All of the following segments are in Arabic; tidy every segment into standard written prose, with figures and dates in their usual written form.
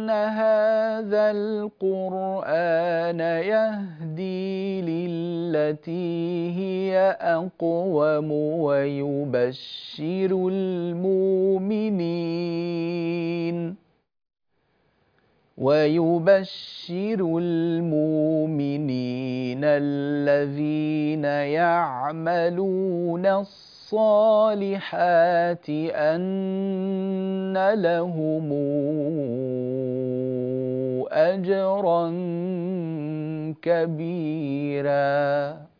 هذا القرآن يهدي للتي هي أقوم ويبشر المؤمنين الذين يعملون الصالحات أن لهم أجرا كبيرا.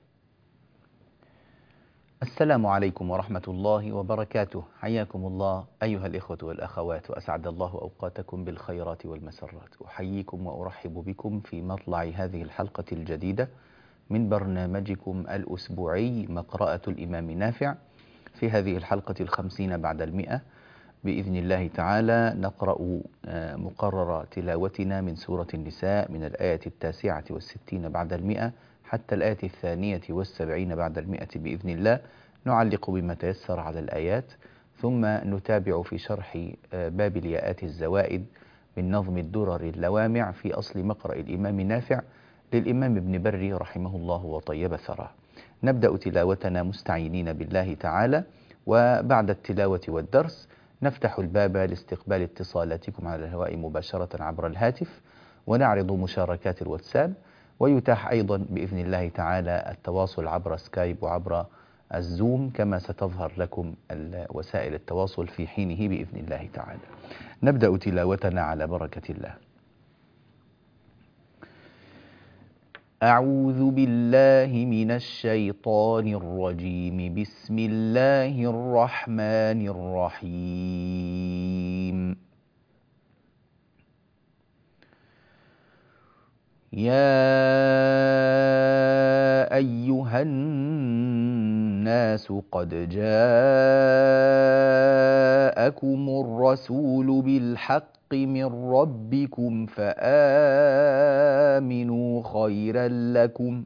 السلام عليكم ورحمة الله وبركاته. حياكم الله أيها الإخوة والأخوات، وأسعد الله أوقاتكم بالخيرات والمسرات. أحييكم وأرحب بكم في مطلع هذه الحلقة الجديدة من برنامجكم الأسبوعي مقرأة الإمام نافع. في هذه الحلقة 50 بعد 100 بإذن الله تعالى نقرأ مقرر تلاوتنا من سورة النساء من الآية 69 بعد 100 حتى الآية 72 بعد 100 بإذن الله. نعلق بما تيسر على الآيات، ثم نتابع في شرح باب الياءات الزوائد من نظم الدرر اللوامع في أصل مقرأ الإمام نافع للإمام ابن بري رحمه الله وطيب ثراه. نبدأ تلاوتنا مستعينين بالله تعالى، وبعد التلاوة والدرس نفتح الباب لاستقبال اتصالاتكم على الهواء مباشرة عبر الهاتف، ونعرض مشاركات الواتساب، ويتاح أيضا بإذن الله تعالى التواصل عبر سكايب وعبر الزوم، كما ستظهر لكم وسائل التواصل في حينه بإذن الله تعالى. نبدأ تلاوتنا على بركة الله. أعوذ بالله من الشيطان الرجيم. بسم الله الرحمن الرحيم. يا أيها الناس قد جاءكم الرسول بالحق من ربكم فآمنوا خيرا لكم،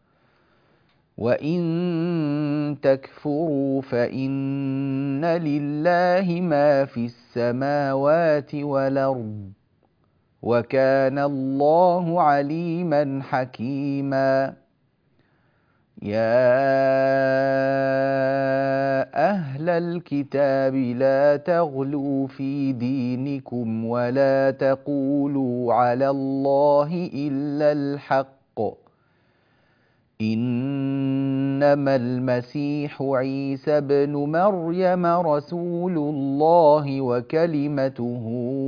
وإن تكفروا فإن لله ما في السماوات والأرض، وكان الله عليما حكيما. يا أهل الكتاب لا تغلوا في دينكم ولا تقولوا على الله إلا الحق، إنما المسيح عيسى ابن مريم رسول الله وكلمته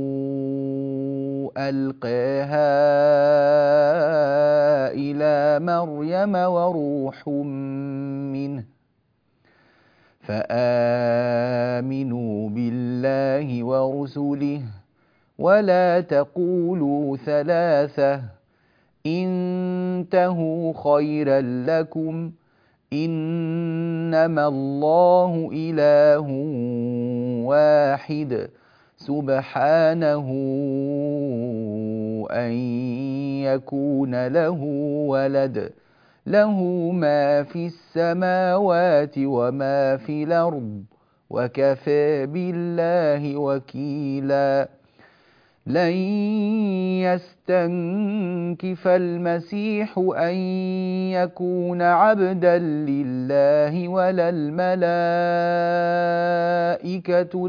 ألقاها إلى مريم وروح منه، فآمنوا بالله ورسله ولا تقولوا ثلاثة، انتهوا خيرا لكم، إنما الله إله واحد سبحانه أن يكون له ولد، له ما في السماوات وما في الأرض، وكفى بالله وكيلا. لن يستنكف المسيح أن يكون عبدا لله ولا الملائكة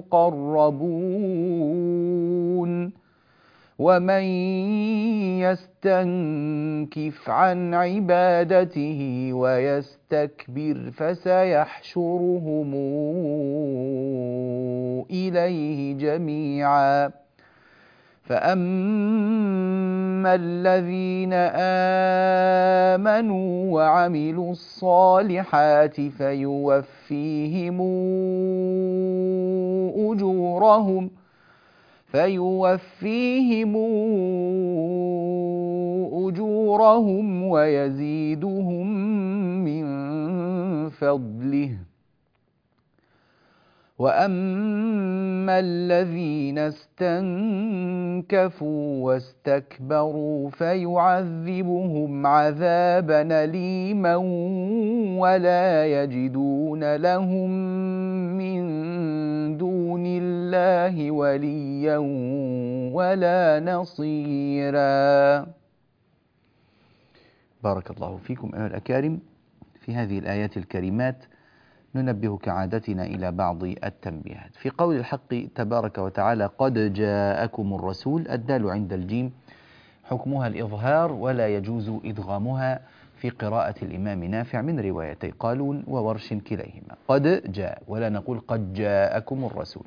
المقربون، ومن يستنكف عن عبادته ويستكبر فسيحشرهم إليه جميعا. فأما الذين آمنوا وعملوا الصالحات فيوفيهم أجورهم ويزيدهم من فضله، وأما الذين استنكفوا واستكبروا فيعذبهم عذابا أليما ولا يجدون لهم من دون الله وليا ولا نصيرا. بارك الله فيكم أيها الأكارم. في هذه الآيات الكريمات ننبه كعادتنا إلى بعض التنبيهات. في قول الحق تبارك وتعالى قد جاءكم الرسول، الدال عند الجيم حكمها الإظهار ولا يجوز إدغامها في قراءة الإمام نافع من روايتي قالون وورش كليهما. قد جاء ولا نقول قد جاءكم الرسول.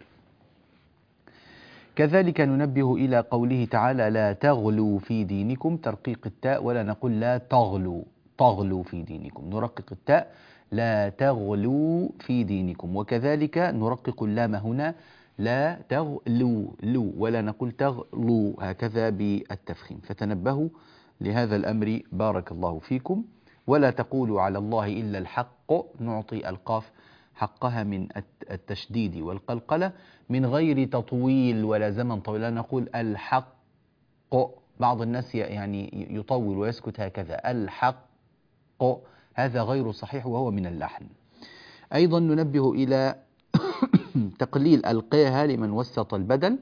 كذلك ننبه إلى قوله تعالى لا تغلوا في دينكم، ترقيق التاء ولا نقول لا تغلوا في دينكم، نرقق التاء لا تغلوا في دينكم. وكذلك نرقق اللام هنا لا تغلوا ولا نقول تغلوا، هكذا بالتفخيم. فتنبهوا لهذا الأمر بارك الله فيكم. ولا تقولوا على الله إلا الحق، نعطي القاف حقها من التشديد والقلقلة من غير تطويل ولا زمن طويل، لا نقول الحق. بعض الناس يعني يطول ويسكت هكذا الحق، هذا غير صحيح وهو من اللحن. أيضا ننبه إلى تقليل القاها لمن وسط البدن،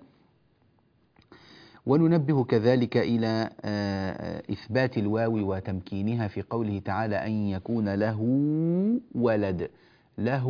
وننبه كذلك إلى إثبات الواو وتمكينها في قوله تعالى أن يكون له ولد، له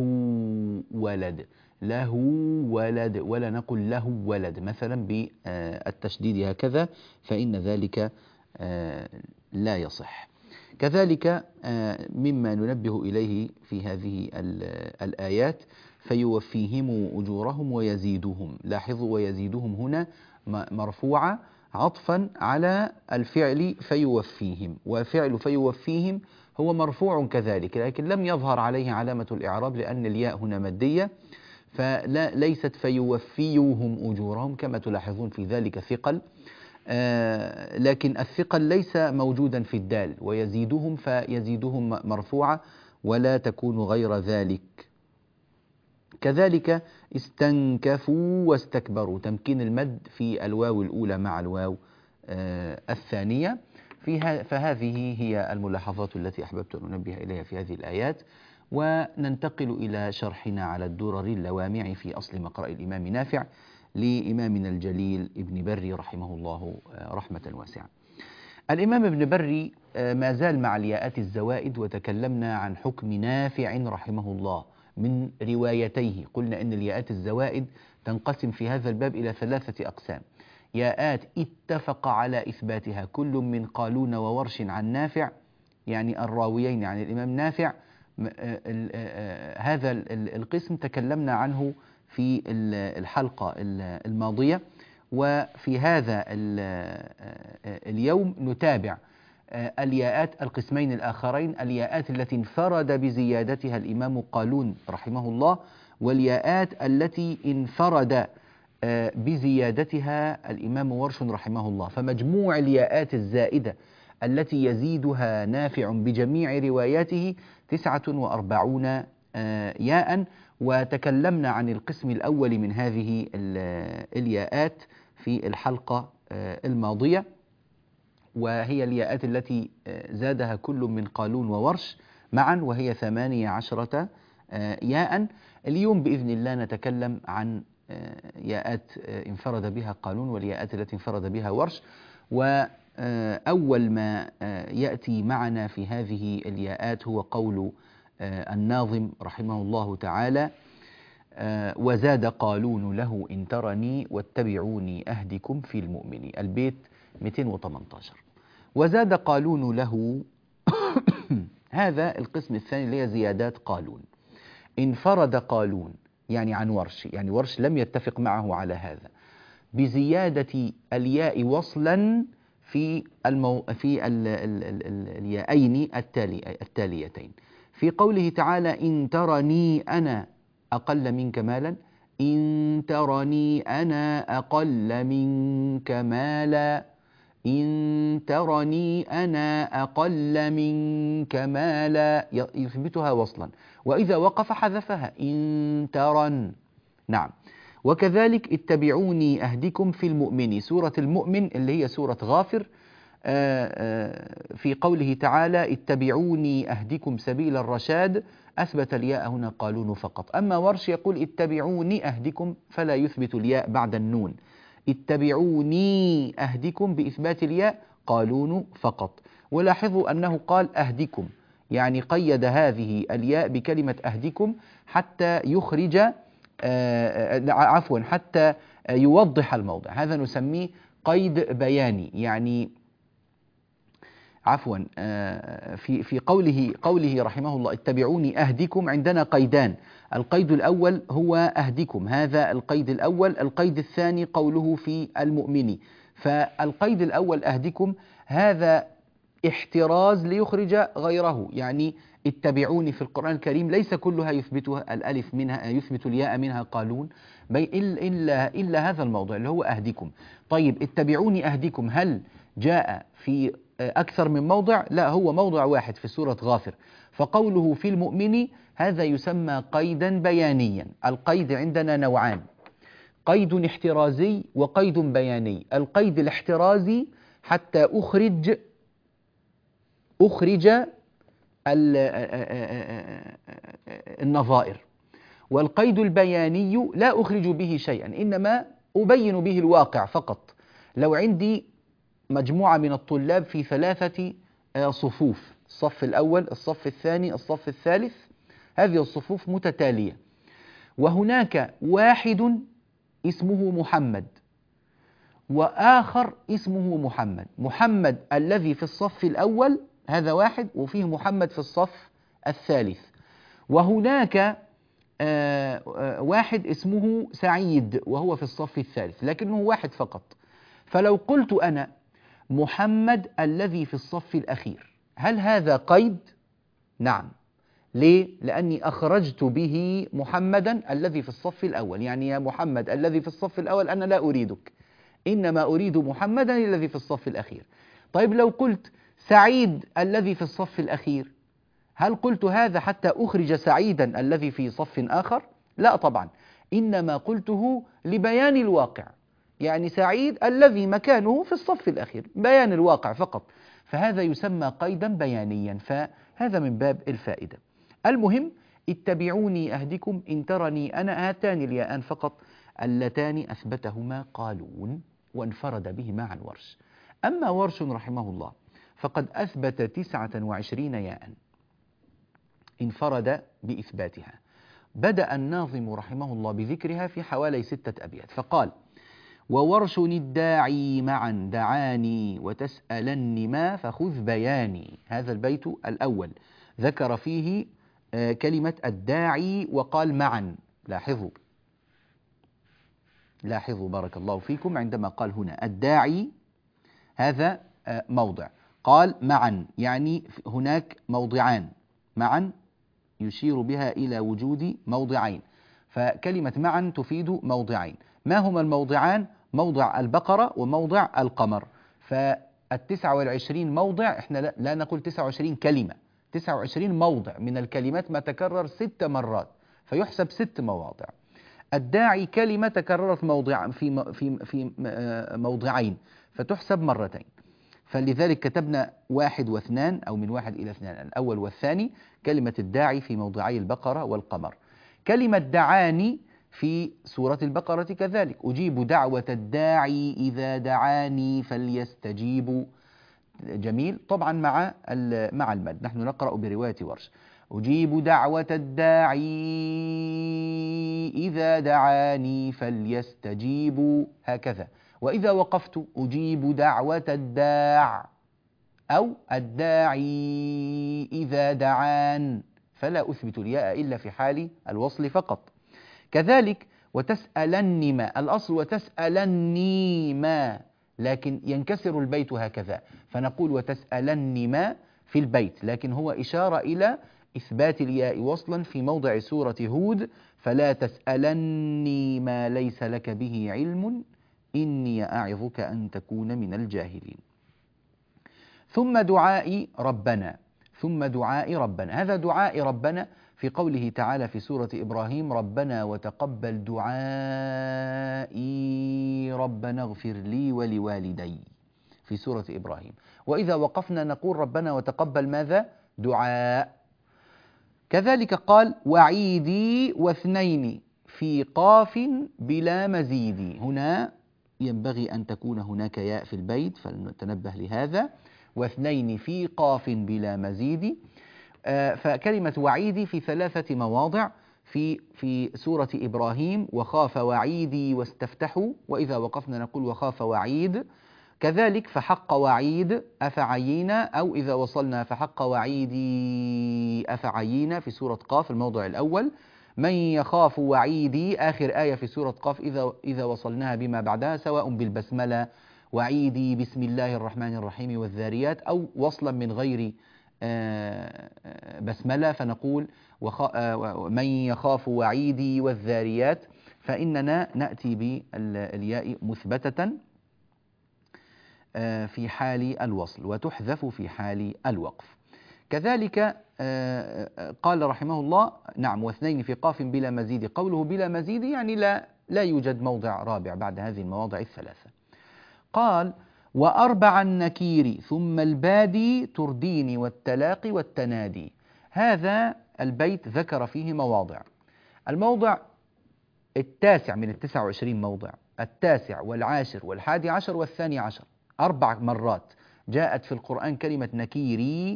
ولد ولا نقل له ولد مثلا بالتشديد هكذا، فإن ذلك لا يصح. كذلك مما ننبه إليه في هذه الآيات فيوفيهم أجورهم ويزيدهم. لاحظوا ويزيدهم هنا مرفوعة عطفا على الفعل فيوفيهم، وفعل فيوفيهم هو مرفوع كذلك، لكن لم يظهر عليه علامة الإعراب لأن الياء هنا مادية، فليست فيوفيهم أجورهم كما تلاحظون في ذلك ثقل. لكن الثقل ليس موجودا في الدال، ويزيدهم فيزيدهم مرفوعة ولا تكون غير ذلك. كذلك استنكفوا واستكبروا، تمكين المد في الواو الأولى مع الواو الثانية. فهذه هي الملاحظات التي أحببت أن أنبه إليها في هذه الآيات. وننتقل إلى شرحنا على الدرر اللوامع في أصل مقرأ الإمام نافع لإمامنا الجليل ابن بري رحمه الله رحمة واسعة. الإمام ابن بري ما زال مع الياءات الزوائد، وتكلمنا عن حكم نافع رحمه الله من روايتيه. قلنا إن الياءات الزوائد تنقسم في هذا الباب إلى 3 أقسام: ياءات اتفق على إثباتها كل من قالون وورش عن نافع، يعني الراويين عن الإمام نافع. هذا القسم تكلمنا عنه في الحلقة الماضية، وفي هذا اليوم نتابع الياءات القسمين الآخرين: الياءات التي انفرد بزيادتها الإمام قالون رحمه الله، والياءات التي انفرد بزيادتها الإمام ورش رحمه الله. فمجموع الياءات الزائدة التي يزيدها نافع بجميع رواياته 49 ياء. وتكلمنا عن القسم الأول من هذه الياءات في الحلقة الماضية، وهي الياءات التي زادها كل من قالون وورش معا، وهي 18 ياء. اليوم بإذن الله نتكلم عن ياءات انفرد بها قالون والياءات التي انفرد بها ورش. وأول ما يأتي معنا في هذه الياءات هو قول الناظم رحمه الله تعالى: وزاد قالون له إن ترني واتبعوني أهدكم في المؤمن، البيت 218. وزاد قالون له هذا القسم الثاني اللي هي زيادات قالون. انفرد قالون يعني عن ورش، يعني ورش لم يتفق معه على هذا، بزيادة الياء وصلا في الياءين التاليتين. في قوله تعالى: إن ترني أنا أقل منك مالا، إن ترني أنا أقل منك مالا، إن ترني أنا أقل منك مالا، يثبتها وصلا. وإذا وقف حذفها: إن ترن نعم. وكذلك اتبعوني أهدكم في المؤمن، سورة المؤمن اللي هي سورة غافر، في قوله تعالى اتبعوني أهدكم سبيل الرشاد، أثبت الياء هنا قالون فقط. أما ورش يقول اتبعوني أهدكم فلا يثبت الياء بعد النون، اتبعوني أهدكم بإثبات الياء قالون فقط. ولاحظوا أنه قال أهدكم، يعني قيد هذه الياء بكلمة أهدكم حتى يخرج حتى يوضح الموضع. هذا نسميه قيد بياني، يعني في قوله رحمه الله اتبعوني أهدكم، عندنا قيدان. القيد الأول هو أهدكم، هذا القيد الأول. القيد الثاني قوله في المؤمن. فالقيد الأول أهدكم هذا احتراز ليخرج غيره، يعني اتبعوني في القرآن الكريم ليس كلها يثبتها الألف منها، يثبت الياء منها قالون، إلا هذا الموضع اللي هو أهدكم. طيب اتبعوني أهدكم هل جاء في أكثر من موضع؟ لا، هو موضع واحد في سورة غافر. فقوله في المؤمن هذا يسمى قيدا بيانيا. القيد عندنا نوعان، قيد احترازي وقيد بياني. القيد الاحترازي حتى أخرج النظائر، والقيد البياني لا أخرج به شيئا، إنما أبين به الواقع فقط. لو عندي مجموعة من الطلاب في 3 صفوف، الصف الأول، الصف الثاني، الصف الثالث، هذه الصفوف متتالية، وهناك واحد اسمه محمد وآخر اسمه محمد. محمد الذي في الصف الأول هذا واحد، وفيه محمد في الصف الثالث. وهناك واحد اسمه سعيد وهو في الصف الثالث، لكنه واحد فقط. فلو قلت أنا محمد الذي في الصف الأخير، هل هذا قيد؟ نعم. ليه؟ لأني أخرجت به محمدا الذي في الصف الأول، يعني يا محمد الذي في الصف الأول أنا لا أريدك، إنما أريد محمدا الذي في الصف الأخير. طيب لو قلت سعيد الذي في الصف الأخير، هل قلت هذا حتى أخرج سعيدا الذي في صف آخر؟ لا طبعا، إنما قلته لبيان الواقع، يعني سعيد الذي مكانه في الصف الأخير، بيان الواقع فقط. فهذا يسمى قيدا بيانيا، فهذا من باب الفائدة. المهم اتبعوني أهدكم، إن ترني أنا، هاتان الياءان فقط اللتان أثبتهما قالون وانفرد بهما عن ورش. أما ورش رحمه الله فقد أثبت 29 ياء انفرد بإثباتها. بدأ الناظم رحمه الله بذكرها في حوالي 6 أبيات، فقال: وورش الداعي معا دعاني وتسألن ما فخذ بياني. هذا البيت الأول ذكر فيه كلمة الداعي وقال معا. لاحظوا بارك الله فيكم، عندما قال هنا الداعي هذا موضع، قال معا يعني هناك موضعان، معا يشير بها إلى وجود موضعين، فكلمة معا تفيد موضعين. ما هما الموضعان؟ موضع البقرة وموضع القمر. فال29 موضع، احنا لا نقول 29 كلمة، 29 موضع من الكلمات ما تكرر 6 مرات فيحسب 6 مواضع. الداعي كلمة تكررت في موضعين فتحسب مرتين، فلذلك كتبنا 1 و2 أو من 1 إلى 2، الأول والثاني. كلمة الداعي في موضعي البقرة والقمر. كلمة دعاني في سورة البقرة كذلك، أجيب دعوة الداعي إذا دعاني فليستجيبوا. جميل، طبعا مع المد. نحن نقرأ برواية ورش: أجيب دعوة الداعي إذا دعاني فليستجيبوا، هكذا. وإذا وقفت أجيب دعوة الداع أو الداعي إذا دعان، فلا أثبت الياء إلا في حال الوصل فقط. كذلك وتسألني ما، الأصل وتسألني ما، لكن ينكسر البيت هكذا، فنقول وتسألني ما في البيت، لكن هو إشارة إلى إثبات الياء وصلا في موضع سورة هود: فلا تسألني ما ليس لك به علم إني أعظك أن تكون من الجاهلين. ثم دعاء ربنا، هذا دعاء ربنا في قوله تعالى في سورة إبراهيم: ربنا وتقبل دعائي ربنا اغفر لي ولوالدي، في سورة إبراهيم. وإذا وقفنا نقول ربنا وتقبل ماذا؟ دعاء. كذلك قال: وعيدي واثنين في قاف بلا مزيد. هنا ينبغي أن تكون هناك ياء في البيت، فلنتنبه لهذا. واثنين في قاف بلا مزيد. فكلمة وعيدي في 3 مواضع: في سورة إبراهيم: وخاف وعيدي واستفتحوا، وإذا وقفنا نقول وخاف وعيد. كذلك فحق وعيد أفعينا، أو إذا وصلنا فحق وعيدي أفعينا في سورة قاف الموضع الأول. من يخاف وعيدي آخر آية في سورة قاف إذا وصلناها بما بعدها، سواء بالبسملة وعيدي بسم الله الرحمن الرحيم والذاريات، أو وصلا من غير بسملة فنقول من يخاف وعيدي والذاريات، فإننا نأتي بالياء مثبتة في حال الوصل، وتحذف في حال الوقف. كذلك قال رحمه الله: نعم، واثنين في قاف بلا مزيد. قوله بلا مزيد يعني لا يوجد موضع رابع بعد هذه المواضع الثلاثة. قال: وأربع النكير ثم البادي ترديني والتلاقي والتنادي. هذا البيت ذكر فيه مواضع. الموضع 9 من 29 موضع، 9 والعاشر والحادي عشر والثاني عشر، 4 مرات جاءت في القرآن كلمة نكيري،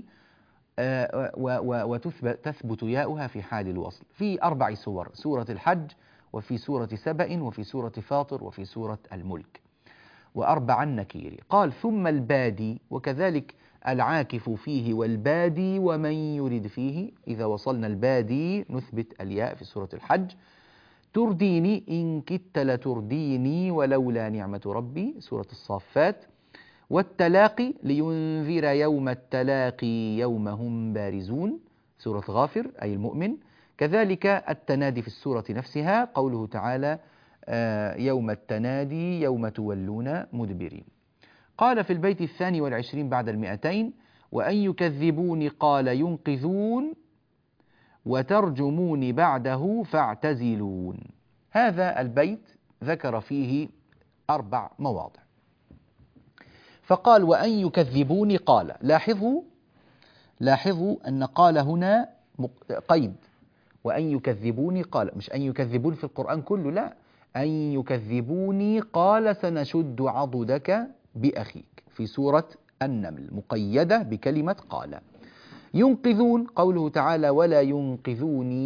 وتثبت ياؤها في حال الوصل في 4 سور: سورة الحج، وفي سورة سبأ، وفي سورة فاطر، وفي سورة الملك. وأربع النكير. قال: ثم البادي، وكذلك العاكف فيه والبادي ومن يرد فيه. إذا وصلنا البادي نثبت الياء في سورة الحج. ترديني إن كدت لترديني ولولا نعمة ربي، سورة الصافات. والتلاقي لينذر يوم التلاقي يوم هم بارزون، سورة غافر أي المؤمن. كذلك التنادي في السورة نفسها، قوله تعالى: يوم التنادي يوم تولون مدبرين. قال في البيت 22 بعد 200: وأن يكذبوني قال ينقذون وترجمون بعده فاعتزلون. هذا البيت ذكر فيه 4 مواضع. فقال: وأن يكذبوني قال. لاحظوا أن قال هنا قيد. وأن يكذبوني قال، مش أن يكذبون في القرآن كله، لا، أن يكذبوني قال سنشد عضدك بأخيك، في سورة النمل، مقيدة بكلمة قال. ينقذون، قوله تعالى: ولا ينقذوني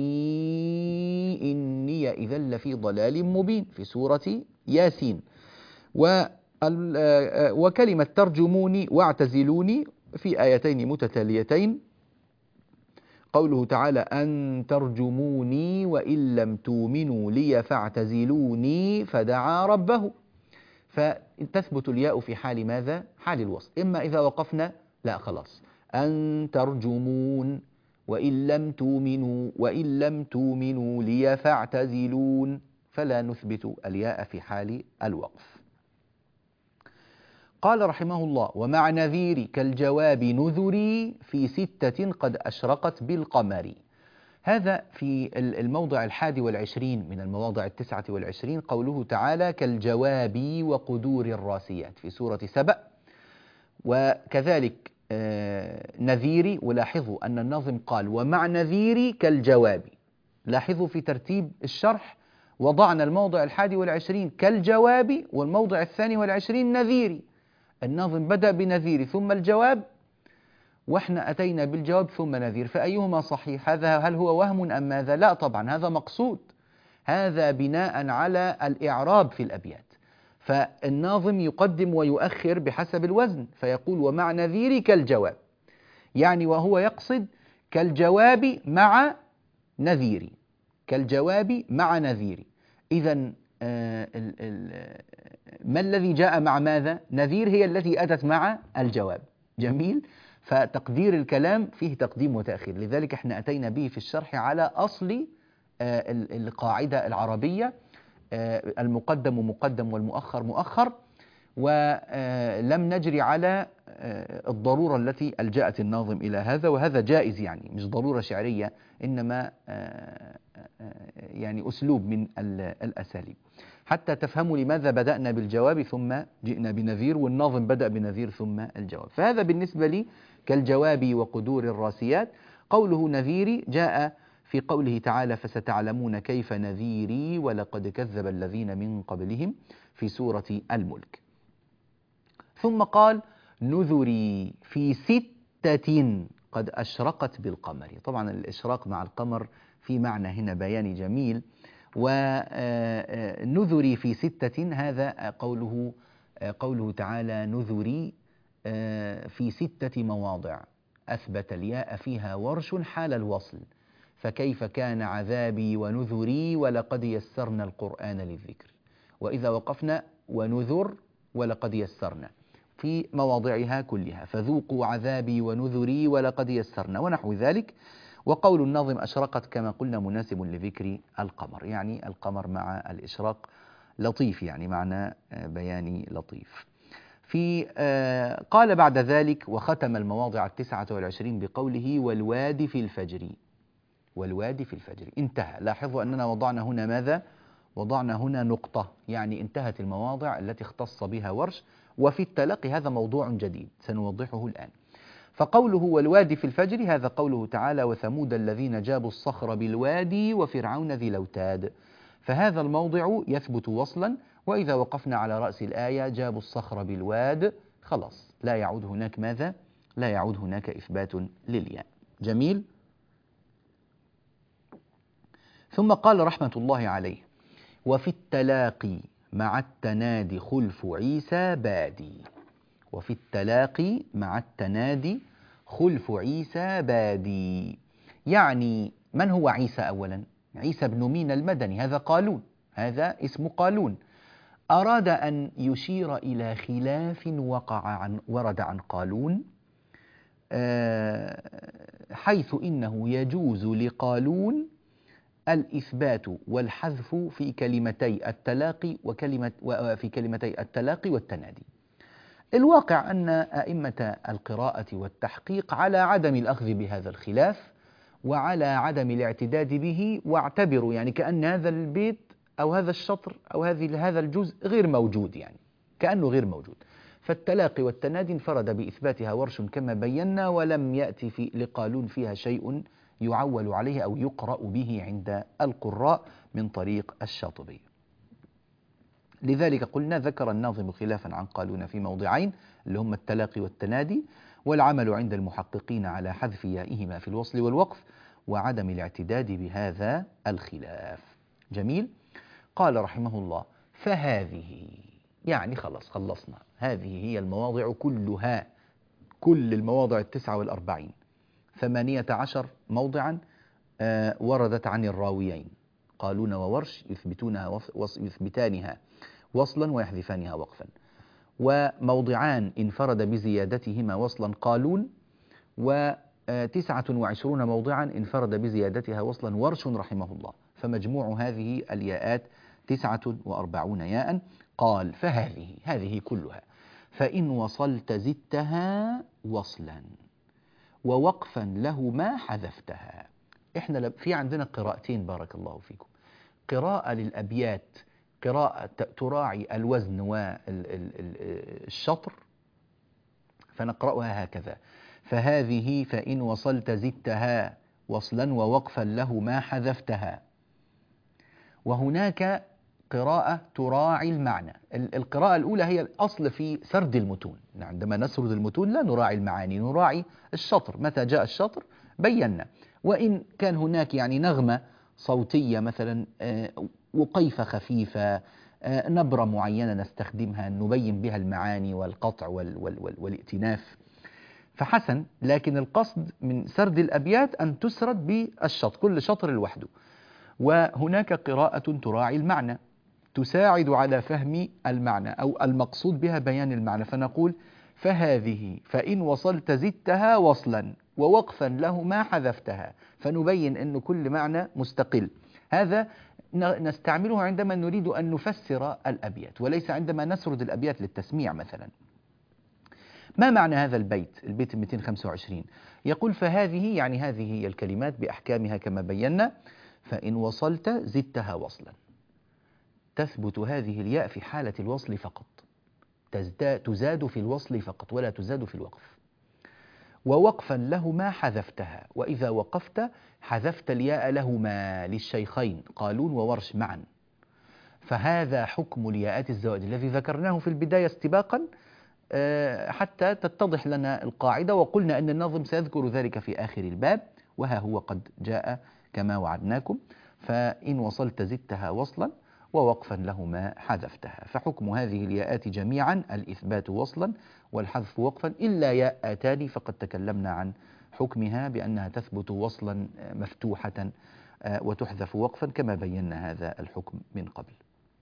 إني إذا لفي ضلال مبين، في سورة ياسين. وكلمة ترجموني واعتزلوني في آيتين متتاليتين، قوله تعالى: أن ترجموني وإن لم تؤمنوا لي فاعتزلوني فدعا ربه. فتثبت الياء في حال ماذا؟ حال الوصل. إما إذا وقفنا لا خلاص، أن ترجمون وإن لم تؤمنوا لي فاعتزلون، فلا نثبت الياء في حال الوقف. قال رحمه الله: ومع نذير كالجواب نذري في 6 قد أشرقت بالقمر. هذا في الموضع 21 من المواضع 29، قوله تعالى: كالجواب وقدور الراسيات، في سورة سبأ. وكذلك نذيري، ولاحظوا أن الناظم قال: ومع نذيري كالجواب. لاحظوا في ترتيب الشرح وضعنا الموضع 21 كالجواب، والموضع 22 نذيري. الناظم بدأ بنذير ثم الجواب، واحنا أتينا بالجواب ثم نذير، فأيهما صحيح؟ هذا هل هو وهم أم ماذا؟ لا طبعا، هذا مقصود، هذا بناء على الإعراب في الأبيات. فالناظم يقدم ويؤخر بحسب الوزن، فيقول: ومع نذير كالجواب، يعني وهو يقصد كالجواب مع نذيري، كالجواب مع نذيري. إذن ما الذي جاء مع ماذا؟ نذير هي التي أتت مع الجواب. جميل. فتقدير الكلام فيه تقديم وتأخير، لذلك احنا أتينا به في الشرح على أصل القاعدة العربية: المقدم مقدم والمؤخر مؤخر، ولم نجري على الضرورة التي ألجأت الناظم إلى هذا، وهذا جائز يعني مش ضرورة شعرية، إنما يعني أسلوب من الأساليب، حتى تفهموا لماذا بدأنا بالجواب ثم جئنا بنذير، والناظم بدأ بنذير ثم الجواب. فهذا بالنسبة لي كالجواب وقدور الراسيات. قوله نذيري جاء في قوله تعالى فستعلمون كيف نذيري ولقد كذب الذين من قبلهم في سورة الملك. ثم قال نذري في 6 قد أشرقت بالقمر. طبعا الإشراق مع القمر في معنى هنا بياني جميل. ونذري في 6 هذا قوله تعالى نذري في 6 مواضع أثبت الياء فيها ورش حال الوصل، فكيف كان عذابي ونذري ولقد يسرنا القرآن للذكر، وإذا وقفنا ونذر ولقد يسرنا في مواضعها كلها، فذوقوا عذابي ونذري ولقد يسرنا ونحو ذلك. وقول الناظم أشرقت كما قلنا مناسب لذكر القمر، يعني القمر مع الإشراق لطيف، يعني معنى بياني لطيف. قال بعد ذلك وختم المواضع 29 بقوله والوادي في الفجر. والوادي في الفجر انتهى. لاحظوا أننا وضعنا هنا ماذا؟ وضعنا هنا نقطة، يعني انتهت المواضع التي اختص بها ورش. وفي التلقي هذا موضوع جديد سنوضحه الآن. فقوله والوادي في الفجر هذا قوله تعالى وثمود الذين جابوا الصخر بالوادي وفرعون ذي الأوتاد، فهذا الموضع يثبت وصلا، وإذا وقفنا على رأس الآية جابوا الصخر بالواد خلاص لا يعود هناك ماذا؟ لا يعود هناك إثبات للياء. جميل. ثم قال رحمة الله عليه وفي التلاقي مع التنادي خلف عيسى بادي. وفي التلاقي مع التنادي خلف عيسى بادي، يعني من هو عيسى أولا؟ عيسى بن مين المدني، هذا قالون، هذا اسم قالون. أراد أن يشير إلى خلاف ورد عن قالون، حيث إنه يجوز لقالون الإثبات والحذف في كلمتي التلاقي وفي كلمتي التلاقي والتنادي. الواقع أن أئمة القراءة والتحقيق على عدم الأخذ بهذا الخلاف وعلى عدم الاعتداد به، واعتبروا يعني كأن هذا البيت أو هذا الشطر أو هذا الجزء غير موجود، يعني كأنه غير موجود. فالتلاقي والتنادي انفرد بإثباتها ورش كما بينا، ولم يأتي لقالون فيها شيء يعول عليه أو يقرأ به عند القراء من طريق الشاطبي. لذلك قلنا ذكر الناظم خلافا عن قالون في موضعين اللي هم التلاقي والتنادي، والعمل عند المحققين على حذف يائهما في الوصل والوقف وعدم الاعتداد بهذا الخلاف. جميل. قال رحمه الله فهذه، يعني خلصنا، هذه هي المواضع كلها، كل المواضع 49 18 موضعا وردت عن الراويين قالون وورش يثبتانها وصلا ويحذفانها وقفا، وموضعان انفرد بزيادتهما وصلا قالون، و29 موضعا انفرد بزيادتها وصلا ورش رحمه الله، فمجموع هذه الياءات 49 ياء. قال هذه كلها فإن وصلت زدتها وصلا ووقفا له ما حذفتها. احنا في عندنا قراءتين بارك الله فيكم، قراءة للأبيات، قراءة تراعي الوزن والشطر، فنقرأها هكذا فهذه فإن وصلت زدتها وصلا ووقفا له ما حذفتها. وهناك قراءة تراعي المعنى. القراءة الأولى هي الأصل في سرد المتون، عندما نسرد المتون لا نراعي المعاني، نراعي الشطر، متى جاء الشطر بينا، وإن كان هناك يعني نغمة صوتية مثلا وقيفة خفيفة نبرة معينة نستخدمها نبين بها المعاني والقطع والائتناف فحسن، لكن القصد من سرد الأبيات أن تسرد بالشطر، كل شطر لوحده. وهناك قراءة تراعي المعنى تساعد على فهم المعنى أو المقصود بها بيان المعنى، فنقول فهذه فإن وصلت زدتها وصلا ووقفا له ما حذفتها، فنبين أن كل معنى مستقل. هذا نستعمله عندما نريد أن نفسر الأبيات وليس عندما نسرد الأبيات للتسميع مثلا. ما معنى هذا البيت 225؟ يقول فهذه يعني هذه هي الكلمات بأحكامها كما بينا، فإن وصلت زدتها وصلا، تثبت هذه الياء في حالة الوصل فقط، تزاد في الوصل فقط ولا تزاد في الوقف. ووقفا لهما حذفتها، وإذا وقفت حذفت الياء لهما للشيخين قالون وورش معا. فهذا حكم الياءات الزوائد الذي ذكرناه في البداية استباقا حتى تتضح لنا القاعدة، وقلنا أن الناظم سيذكر ذلك في آخر الباب، وها هو قد جاء كما وعدناكم. فإن وصلت زدتها وصلا ووقفا لهما حذفتها. فحكم هذه الياءات جميعا الإثبات وصلا والحذف وقفا، إلا ياء آتان فقد تكلمنا عن حكمها بأنها تثبت وصلا مفتوحة وتحذف وقفا كما بينا هذا الحكم من قبل.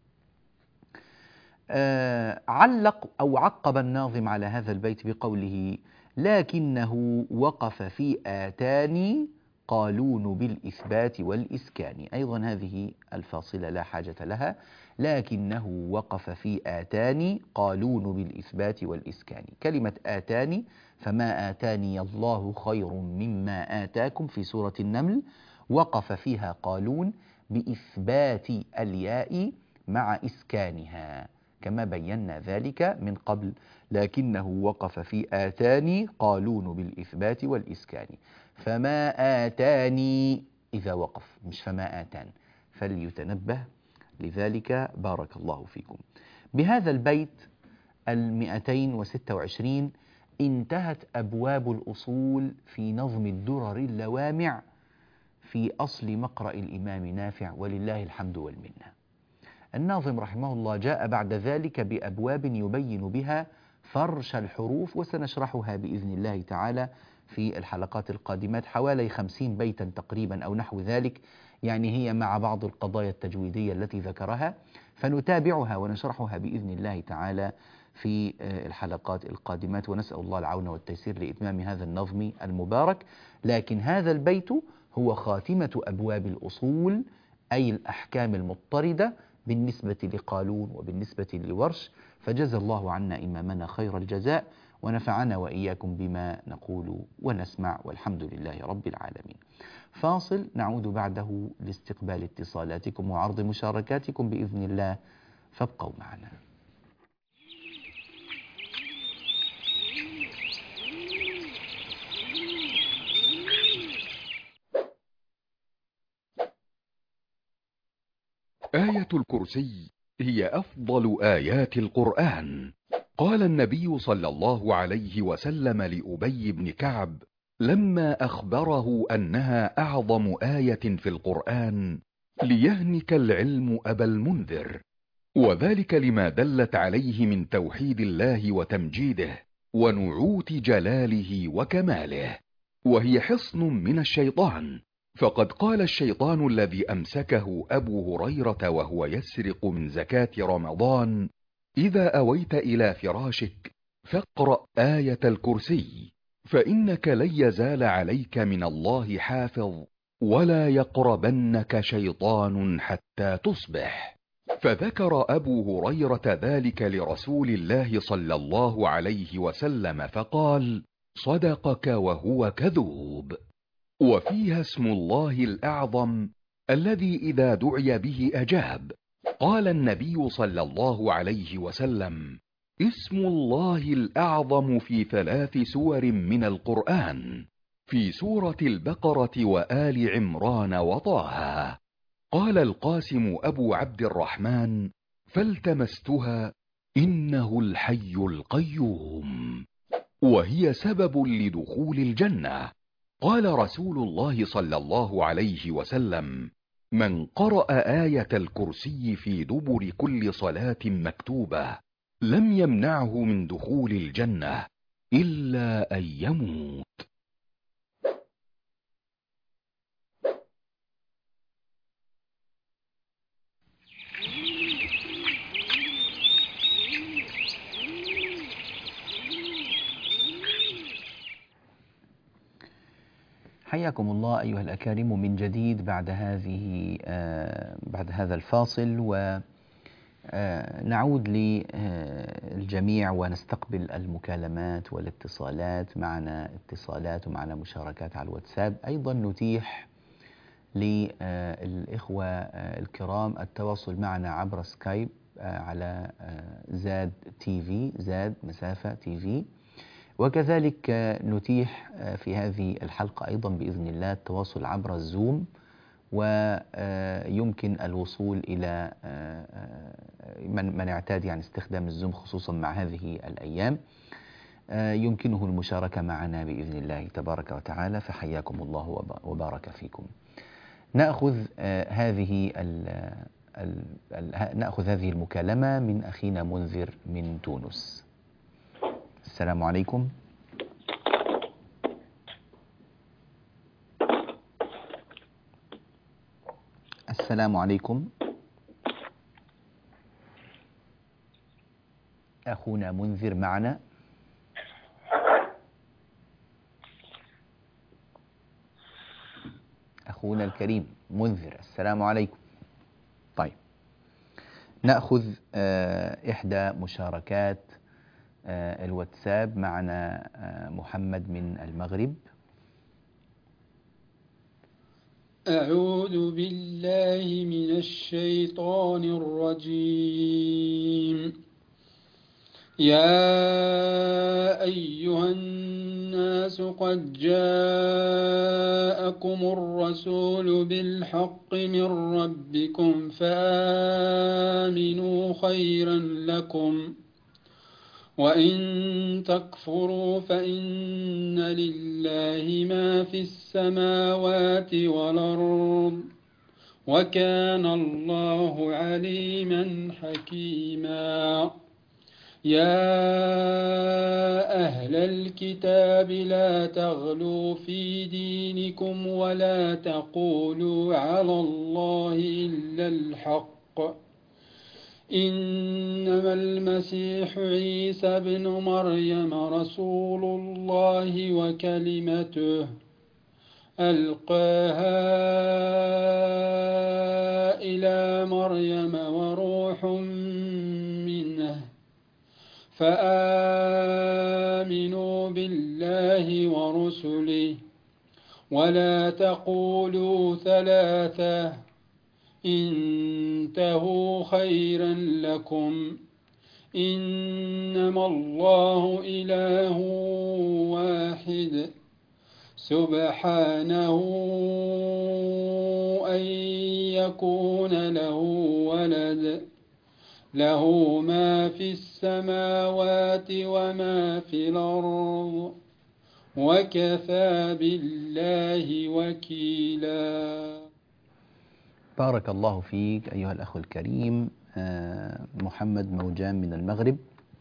علق أو عقب الناظم على هذا البيت بقوله لكنه وقف في آتان قالون بالإثبات والإسكان. أيضا هذه الفاصلة لا حاجة لها، لكنه وقف في آتان قالون بالإثبات والإسكان. كلمة آتان فما آتاني الله خير مما آتاكم في سورة النمل، وقف فيها قالون بإثبات الياء مع إسكانها كما بينا ذلك من قبل. لكنه وقف في آتاني قالون بالإثبات والإسكان. فما آتاني إذا وقف، مش فما آتان، فليتنبه لذلك بارك الله فيكم. بهذا البيت 226 انتهت أبواب الأصول في نظم الدرر اللوامع في أصل مقرأ الإمام نافع ولله الحمد والمنة. الناظم رحمه الله جاء بعد ذلك بأبواب يبين بها فرش الحروف، وسنشرحها بإذن الله تعالى في الحلقات القادمات، حوالي 50 بيتا تقريبا أو نحو ذلك، يعني هي مع بعض القضايا التجويدية التي ذكرها، فنتابعها ونشرحها بإذن الله تعالى في الحلقات القادمات، ونسأل الله العون والتيسير لإتمام هذا النظم المبارك. لكن هذا البيت هو خاتمة أبواب الأصول، أي الأحكام المضطردة بالنسبة لقالون وبالنسبة لورش. فجزى الله عنا إمامنا خير الجزاء، ونفعنا وإياكم بما نقول ونسمع، والحمد لله رب العالمين. فاصل نعود بعده لاستقبال اتصالاتكم وعرض مشاركاتكم بإذن الله، فابقوا معنا. آية الكرسي هي أفضل آيات القرآن. قال النبي صلى الله عليه وسلم لأبي بن كعب لما أخبره أنها أعظم آية في القرآن: ليهنك العلم أبا المنذر. وذلك لما دلت عليه من توحيد الله وتمجيده ونعوت جلاله وكماله، وهي حصن من الشيطان. فقد قال الشيطان الذي أمسكه أبو هريرة وهو يسرق من زكاة رمضان: إذا أويت إلى فراشك فاقرأ آية الكرسي، فإنك لن يزال عليك من الله حافظ، ولا يقربنك شيطان حتى تصبح. فذكر أبو هريرة ذلك لرسول الله صلى الله عليه وسلم فقال: صدقك وهو كذوب. وفيها اسم الله الأعظم الذي إذا دعي به أجاب. قال النبي صلى الله عليه وسلم: اسم الله الأعظم في 3 سور من القرآن، في سورة البقرة وآل عمران وطه. قال القاسم أبو عبد الرحمن: فالتمستها إنه الحي القيوم، وهي سبب لدخول الجنة. قال رسول الله صلى الله عليه وسلم: من قرأ آية الكرسي في دبر كل صلاة مكتوبة لم يمنعه من دخول الجنة إلا أن يموت. حياكم الله أيها الأكارم من جديد بعد هذا الفاصل، نعود للجميع ونستقبل المكالمات والاتصالات. معنا اتصالات ومعنا مشاركات على الواتساب. أيضا نتيح للإخوة الكرام التواصل معنا عبر سكايب على زاد تي في، زاد مسافة تي في. وكذلك نتيح في هذه الحلقة أيضا بإذن الله التواصل عبر الزوم، ويمكن الوصول إلى من اعتاد يعني استخدام الزوم خصوصا مع هذه الأيام يمكنه المشاركة معنا بإذن الله تبارك وتعالى. فحياكم الله وبارك فيكم. نأخذ هذه المكالمة من أخينا منذر من تونس. السلام عليكم. السلام عليكم. أخونا منذر معنا. أخونا الكريم منذر، السلام عليكم. طيب، نأخذ إحدى مشاركات الواتساب. معنا محمد من المغرب. أعوذ بالله من الشيطان الرجيم. يا أيها الناس قد جاءكم الرسول بالحق من ربكم فآمنوا خيرا لكم، وإن تكفروا فإن لله ما في السماوات والأرض، وكان الله عليما حكيما. يا أهل الكتاب لا تغلوا في دينكم ولا تقولوا على الله إلا الحق، إنما المسيح عيسى بن مريم رسول الله وكلمته ألقاها إلى مريم وروح منه، فآمنوا بالله ورسله ولا تقولوا ثلاثة، انتهوا خيرا لكم، إنما الله إله واحد سبحانه أن يكون له ولد، له ما في السماوات وما في الأرض، وكفى بالله وكيلا. بارك الله فيك أيها الأخ الكريم محمد موجان من المغرب.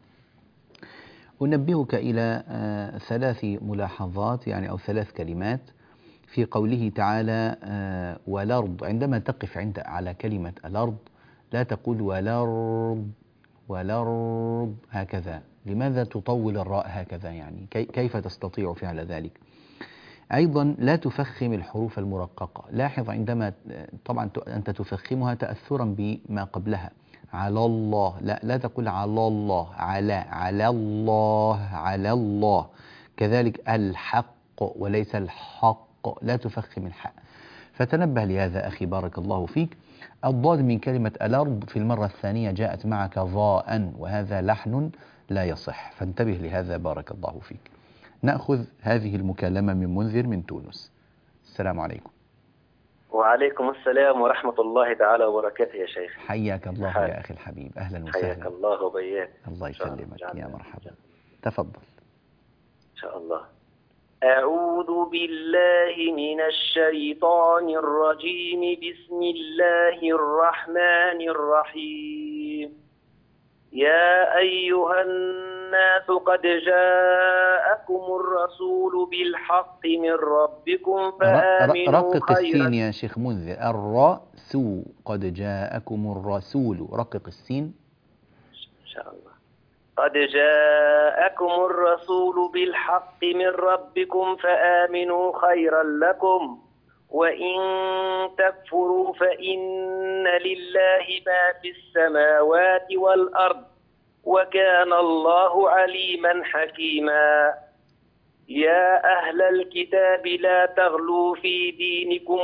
أنبهك إلى 3 ملاحظات يعني أو 3 كلمات في قوله تعالى والأرض. عندما تقف على كلمة الأرض لا تقول والأرض والأرض هكذا. لماذا تطول الراء هكذا؟ يعني كيف تستطيع فعل ذلك؟ أيضا لا تفخم الحروف المرققة. لاحظ عندما طبعا أنت تفخمها تأثرا بما قبلها. على الله، لا تقول على الله، على الله، على الله. كذلك الحق وليس الحق، لا تفخم الحاء. فتنبه لهذا أخي بارك الله فيك. الضاد من كلمة الأرض في المرة الثانية جاءت معك ضاء، وهذا لحن لا يصح، فانتبه لهذا بارك الله فيك. نأخذ هذه المكالمة من منذر من تونس. السلام عليكم. وعليكم السلام ورحمة الله تعالى وبركاته يا شيخ. حياك الله يا أخي الحبيب، أهلا وسهلا. حياك الله وبياك. الله يسلمك يا مرحبا. تفضل. إن شاء الله. أعوذ بالله من الشيطان الرجيم. بسم الله الرحمن الرحيم. يا أيها الناس قد جاءكم الرسول بالحق من ربكم فآمنوا رقق السين يا شيخ منذر. الرسول قد جاءكم الرسول، رقق السين إن شاء الله. قد جاءكم الرسول بالحق من ربكم فآمنوا خيرا لكم، وإن تكفروا فإن لله ما في السماوات والأرض وكان الله عليما حكيما. يا أهل الكتاب لا تغلوا في دينكم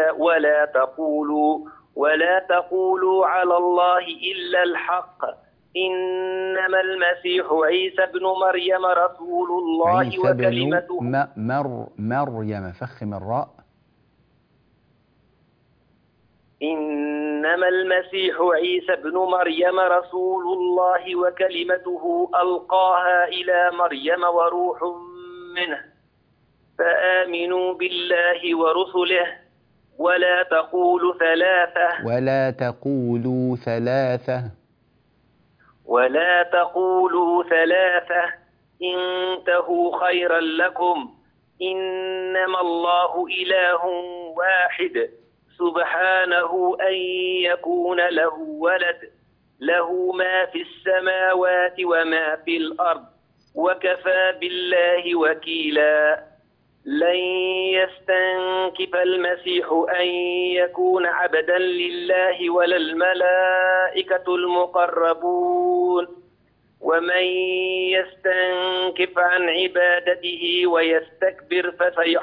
ولا تقولوا على الله إلا الحق، إنما المسيح عيسى ابن مريم رسول الله عيسى بن وكلمته مريم، فخم الراء. إنما المسيح عيسى ابن مريم رسول الله وكلمته ألقاها إلى مريم وروح منه، فآمنوا بالله ورسله ولا تقولوا ثلاثة انتهوا خيرا لكم، إنما الله إله واحد سبحانه أن يكون له ولد، له ما في السماوات وما في الأرض وكفى بالله وكيلا. لن يستنكف المسيح أن يكون عبدا لله ولا الملائكة المقربون، ومن يستنكف عن عبادته ويستكبر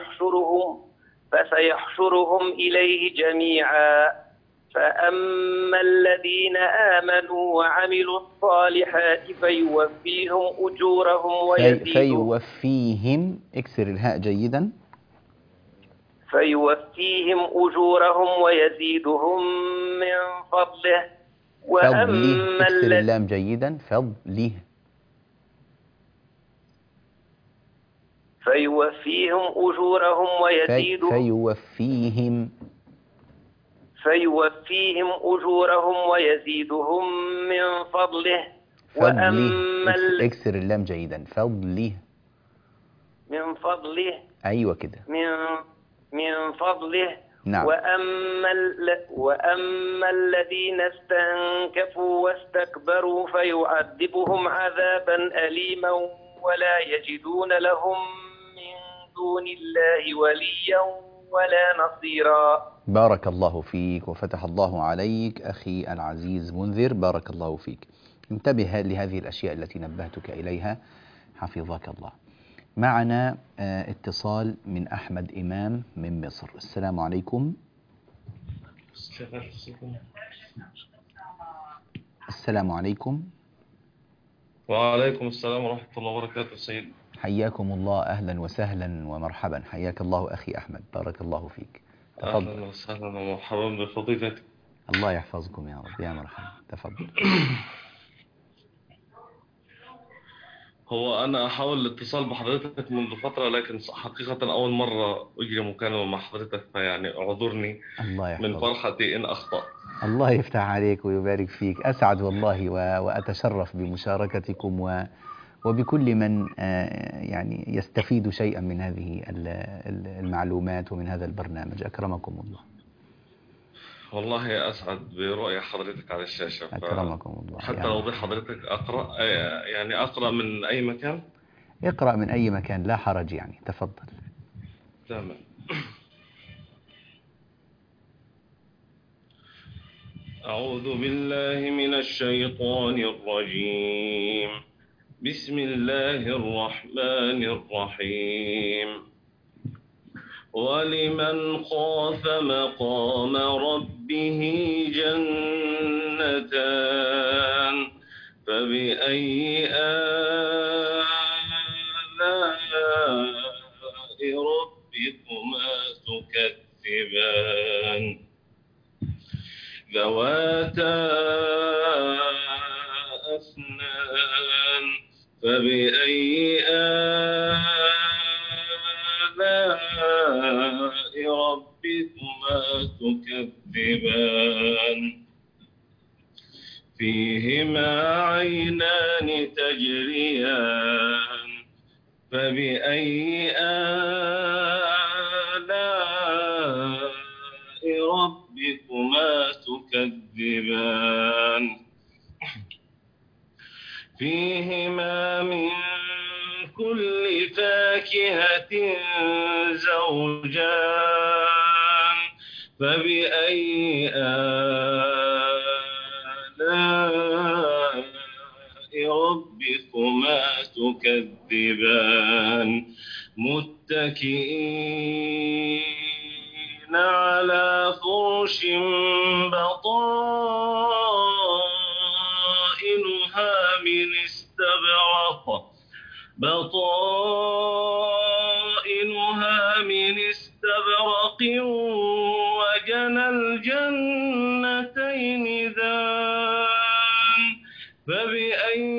فسيحشرهم إليه جميعا. فأما الذين آمنوا وعملوا الصالحات فيوفيهم أجورهم فيوفيهم، اكسر الهاء جيدا. فيوفيهم أجورهم ويزيدهم من فضله. وأما اكسر اللام جيدا. فضله. فيوفيهم أجورهم أجورهم ويزيدهم من فضله. وأما اكسر اللام جيدا. فضله. من فضله. أيوة كده. من فضله. نعم. وأما الذين استنكفوا واستكبروا فيعذبهم عذابا أليما ولا يجدون لهم من دون الله وليا ولا نصيرا. بارك الله فيك وفتح الله عليك أخي العزيز منذر، بارك الله فيك. انتبه لهذه الأشياء التي نبهتك إليها حفظك الله. معنا اتصال من أحمد إمام من مصر. السلام عليكم. السلام عليكم. وعليكم السلام ورحمة الله وبركاته سيد. حياكم الله، أهلا وسهلا ومرحبا. حياك الله أخي أحمد، بارك الله فيك. تفضل. أهلا وسهلا ومرحبا بفضيلتك. الله يحفظكم يا رب، يا مرحبا. تفضل. هو أنا أحاول الاتصال بحضرتك منذ فترة، لكن حقيقة أول مرة أجري مكالمة مع حضرتك، فيعني اعذرني من فرحتي إن أخطأ. الله يفتح عليك ويبارك فيك. أسعد والله وأتشرف بمشاركتكم وبكل من يعني يستفيد شيئا من هذه المعلومات ومن هذا البرنامج. أكرمكم الله. والله أسعد برؤية حضرتك على الشاشة. أكرمكم الله. حتى لو ضي حضرتك أقرأ من أي مكان؟ اقرأ من أي مكان، لا حرج يعني. تفضل. تمام. أعوذ بالله من الشيطان الرجيم. بسم الله الرحمن الرحيم. ولمن خاف مقام ربه جنتان، فبأي آلاء ربكما تكذبان، ذواتا أفنان، فبأي آلاء ربكما تكذبان، فيهما عينان تجريان، فبأي آلاء ربكما تكذبان، فيهما من كل فاكهة زوجان، فبأي آلاء ربكما تكذبان متكئين على فرش بطائنها من استبرق وجنى الجنتين دان فبأي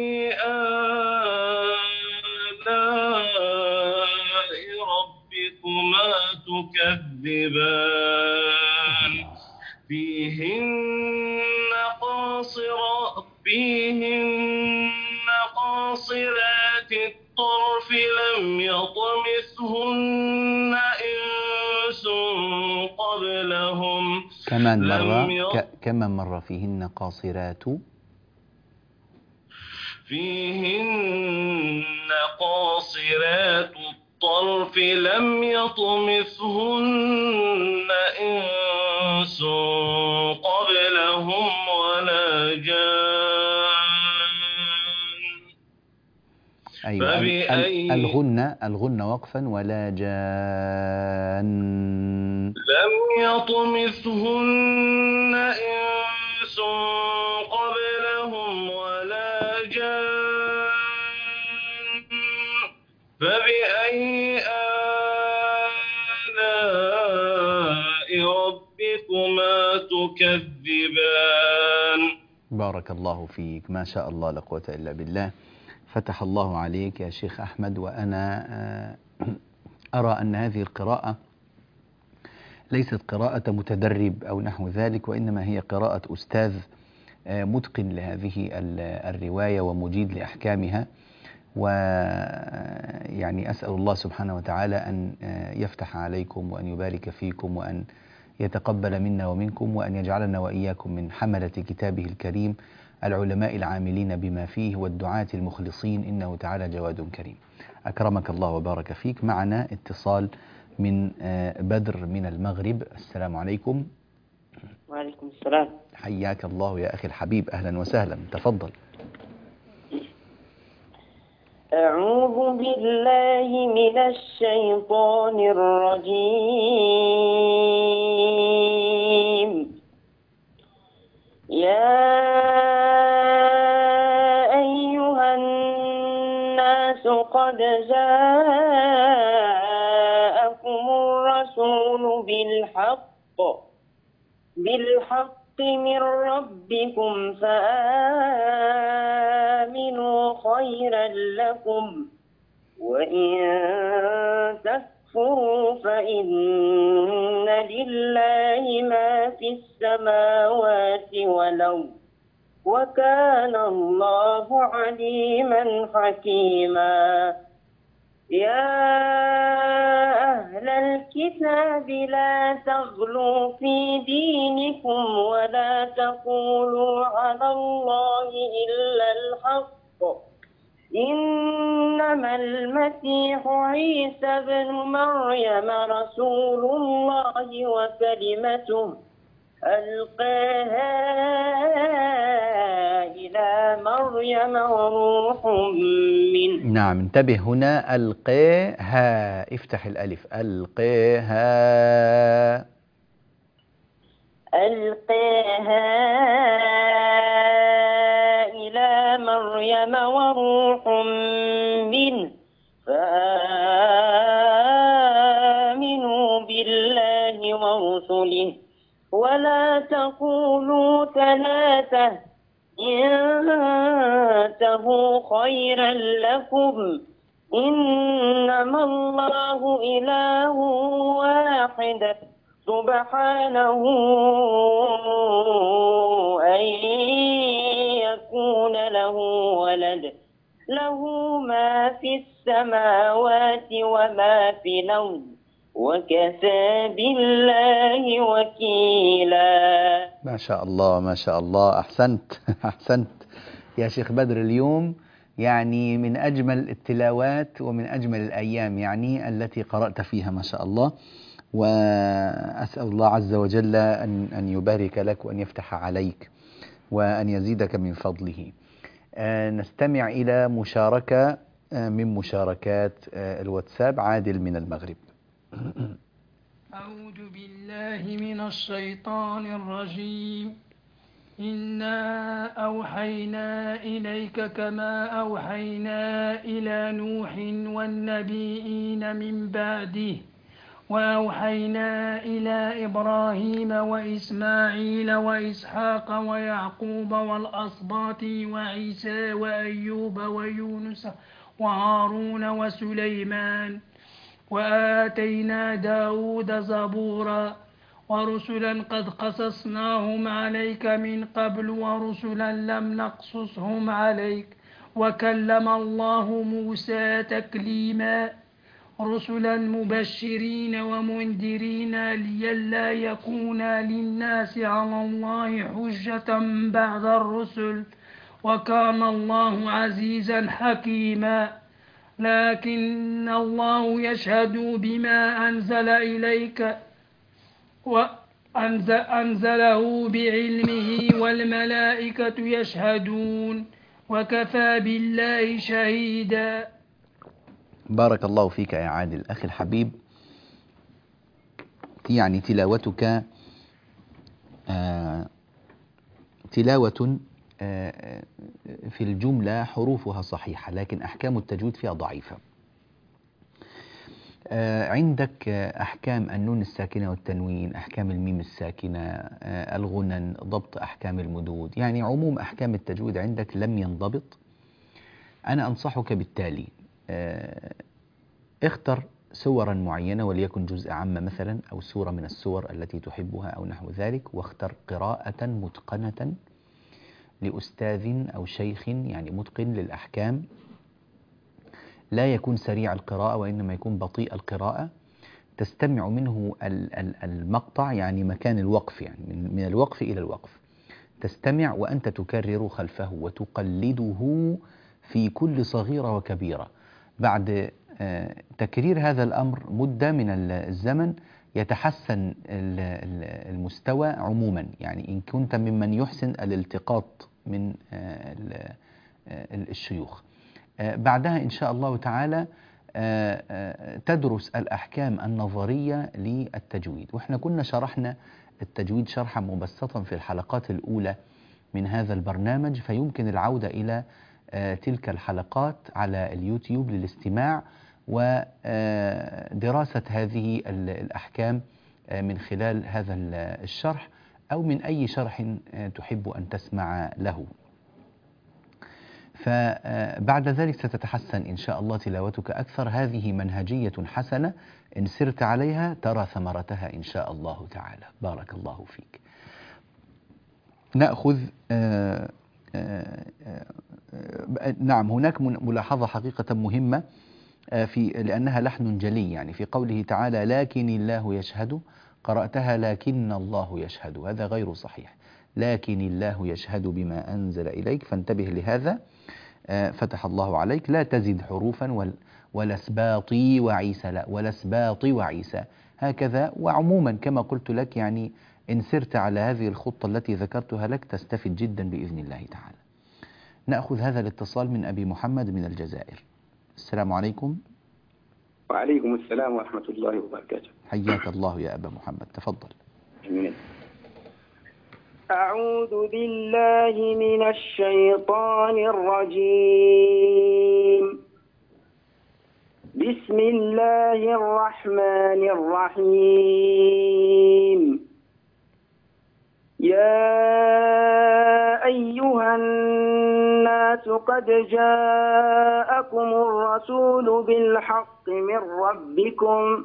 آلاء ربكما تكذبان فيهن قاصرات الطرف لم يطمثهن إنس قبلهم كمان مرة فيهن قاصرات الطرف لم يطمثهن إنس قبلهم ولا جان. أيوة الغنة وقفا ولا جان لم يطمثهن إنس قبلهم ولا جان فبأي آلاء ربكما تكذبان. بارك الله فيك، ما شاء الله لا قوة إلا بالله. فتح الله عليك يا شيخ أحمد. وأنا أرى أن هذه القراءة ليست قراءة متدرب أو نحو ذلك، وإنما هي قراءة أستاذ متقن لهذه الرواية ومجيد لأحكامها. ويعني أسأل الله سبحانه وتعالى أن يفتح عليكم وأن يبارك فيكم وأن يتقبل منا ومنكم وأن يجعلنا وإياكم من حملة كتابه الكريم العلماء العاملين بما فيه والدعاة المخلصين، إنه تعالى جواد كريم. أكرمك الله وبارك فيك. معنا اتصال من بدر من المغرب. السلام عليكم. وعليكم السلام. حياك الله يا أخي الحبيب، أهلا وسهلا، تفضل. أعوذ بالله من الشيطان الرجيم. يا أيها الناس قد جاءكم الرسول بالحق من ربكم فآمنوا خيرا لكم وإن تكفروا فإن لله ما في السماوات والأرض وكان الله عليما حكيما. يا أهل الكتاب لا تغلوا في دينكم ولا تقولوا على الله إلا الحق إنما المسيح عيسى بن مريم رسول الله وكلمته ألقاها إلى مريم وروح منه. نعم، انتبه هنا، ألقاها، افتح الألف، ألقاها إلى مريم وروح منه فآمنوا بالله ورسله ولا تقولوا ثلاثة انتهوا خيرا لكم إنما الله إله واحد سبحانه أن يكون له ولد له ما في السماوات وما في الأرض وكفى بالله وكيلا. ما شاء الله ما شاء الله، أحسنت أحسنت يا شيخ بدر. اليوم يعني من أجمل التلاوات ومن أجمل الأيام يعني التي قرأت فيها، ما شاء الله. وأسأل الله عز وجل أن يبارك لك وأن يفتح عليك وأن يزيدك من فضله. نستمع إلى مشاركة من مشاركات الواتساب. عادل من المغرب. أعوذ بالله من الشيطان الرجيم. إنا أوحينا إليك كما أوحينا إلى نوح والنبيين من بعده وأوحينا إلى إبراهيم وإسماعيل وإسحاق ويعقوب والأسباط وعيسى وأيوب ويونس وهارون وسليمان وآتينا داود زبورا ورسلا قد قصصناهم عليك من قبل ورسلا لم نقصصهم عليك وكلم الله موسى تكليما رسلا مبشرين ومنذرين لئلا يكون للناس على الله حجة بعد الرسل وكان الله عزيزا حكيما لكن الله يشهد بما أنزل إليك وأنزله بعلمه والملائكة يشهدون وكفى بالله شهيدا. بارك الله فيك يا عادل أخي الحبيب. يعني تلاوتك تلاوة في الجملة حروفها صحيحة، لكن أحكام التجويد فيها ضعيفة. عندك أحكام النون الساكنة والتنوين، أحكام الميم الساكنة، الغنن، ضبط أحكام المدود، يعني عموم أحكام التجويد عندك لم ينضبط. أنا أنصحك بالتالي: اختر سورا معينة وليكن جزء عامة مثلا أو سورة من السور التي تحبها أو نحو ذلك، واختر قراءة متقنة لأستاذ أو شيخ يعني متقن للأحكام، لا يكون سريع القراءة وإنما يكون بطيء القراءة، تستمع منه المقطع يعني مكان الوقف، يعني من الوقف إلى الوقف تستمع وأنت تكرر خلفه وتقلده في كل صغيرة وكبيرة. بعد تكرير هذا الأمر مدة من الزمن يتحسن المستوى عموما، يعني إن كنت ممن يحسن الالتقاط من الشيوخ. بعدها إن شاء الله تعالى تدرس الأحكام النظرية للتجويد، وإحنا كنا شرحنا التجويد شرحا مبسطا في الحلقات الأولى من هذا البرنامج، فيمكن العودة إلى تلك الحلقات على اليوتيوب للاستماع ودراسة هذه الأحكام من خلال هذا الشرح أو من أي شرح تحب أن تسمع له. فبعد ذلك ستتحسن إن شاء الله تلاوتك أكثر. هذه منهجية حسنة إن سرت عليها ترى ثمرتها إن شاء الله تعالى. بارك الله فيك. نأخذ نعم، هناك ملاحظة حقيقة مهمة لأنها لحن جلي، يعني في قوله تعالى لكن الله يشهد، قرأتها لكن الله يشهد، هذا غير صحيح. لكن الله يشهد بما أنزل إليك، فانتبه لهذا. فتح الله عليك. لا تزد حروفا ولا سباطي وعيسى، لا، ولا سباطي وعيسى، هكذا. وعموما كما قلت لك يعني إن سرت على هذه الخطة التي ذكرتها لك تستفيد جدا بإذن الله تعالى. نأخذ هذا الاتصال من أبي محمد من الجزائر. السلام عليكم. وعليكم السلام ورحمة الله وبركاته. حياك الله يا أبا محمد، تفضل. أعوذ بالله من الشيطان الرجيم. بسم الله الرحمن الرحيم. يا أيها الناس قد جاءكم الرسول بالحق من ربكم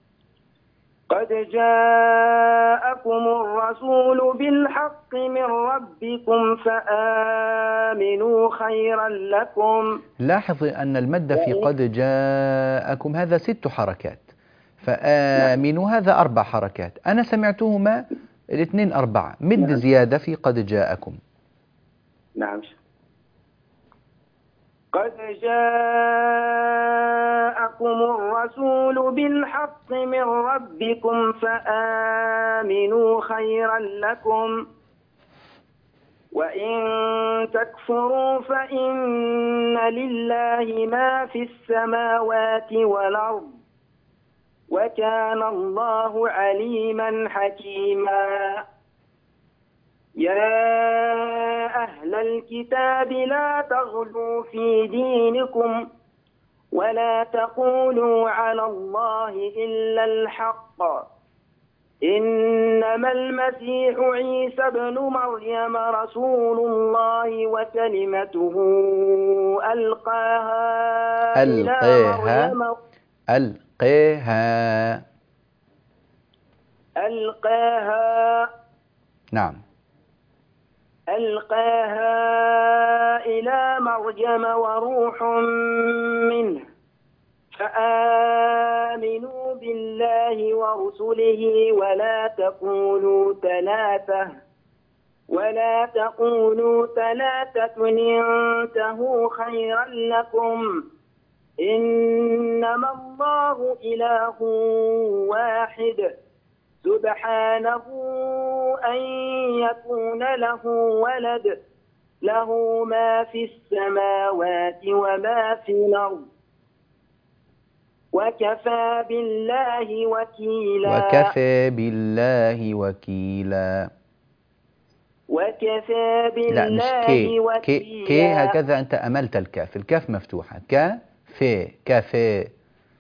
فآمنوا خيرا لكم. لاحظ أن المد في قد جاءكم هذا 6 حركات، فآمنوا هذا 4 حركات. أنا سمعتهما الاثنين 4، مد زيادة في قد جاءكم. نعم. قد جاءكم جاءكم الرسول بالحق من ربكم فآمنوا خيرا لكم وإن تكفروا فإن لله ما في السماوات والأرض وكان الله عليما حكيما يا أهل الكتاب لا تغلوا في دينكم ولا تقولوا على الله إلا الحق إنما المسيح عيسى ابن مريم رسول الله وكلمته ألقاها إلى مريم وروح منه فآمنوا بالله ورسله ولا تقولوا ثلاثة انتهوا خيرا لكم إنما الله إله واحد سبحانه أن يكون له ولد له ما في السماوات وما في الأرض وكفى بالله وكيلا لا مش كي هكذا أنت أملت الكاف، الكاف مفتوحة كافي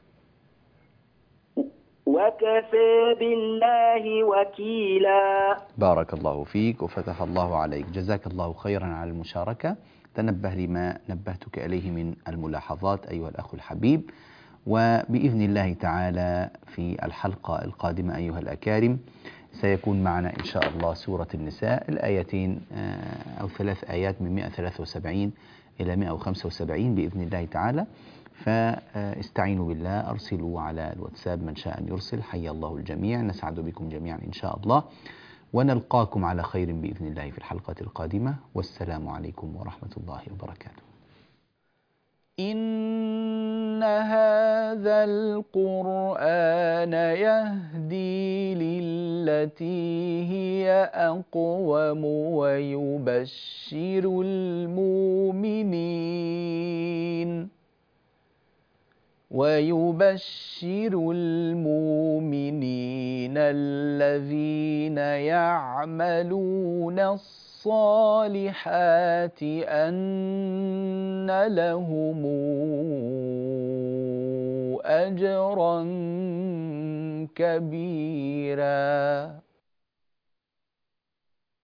وكفى بالله وكيلا. بارك الله فيك وفتح الله عليك، جزاك الله خيرا على المشاركة. تنبه لما نبهتك إليه من الملاحظات أيها الأخ الحبيب، وبإذن الله تعالى في الحلقة القادمة أيها الأكارم سيكون معنا إن شاء الله سورة النساء، الآيتين أو 3 آيات من 173 إلى 175 بإذن الله تعالى. فاستعينوا بالله، أرسلوا على الواتساب من شاء أن يرسل، حي الله الجميع، نسعد بكم جميعا إن شاء الله، ونلقاكم على خير بإذن الله في الحلقة القادمة، والسلام عليكم ورحمة الله وبركاته. إن هذا القرآن يهدي للتي هي أقوم ويبشر المؤمنين الذين يعملون الصالحات أن لهم أجرا كبيرا.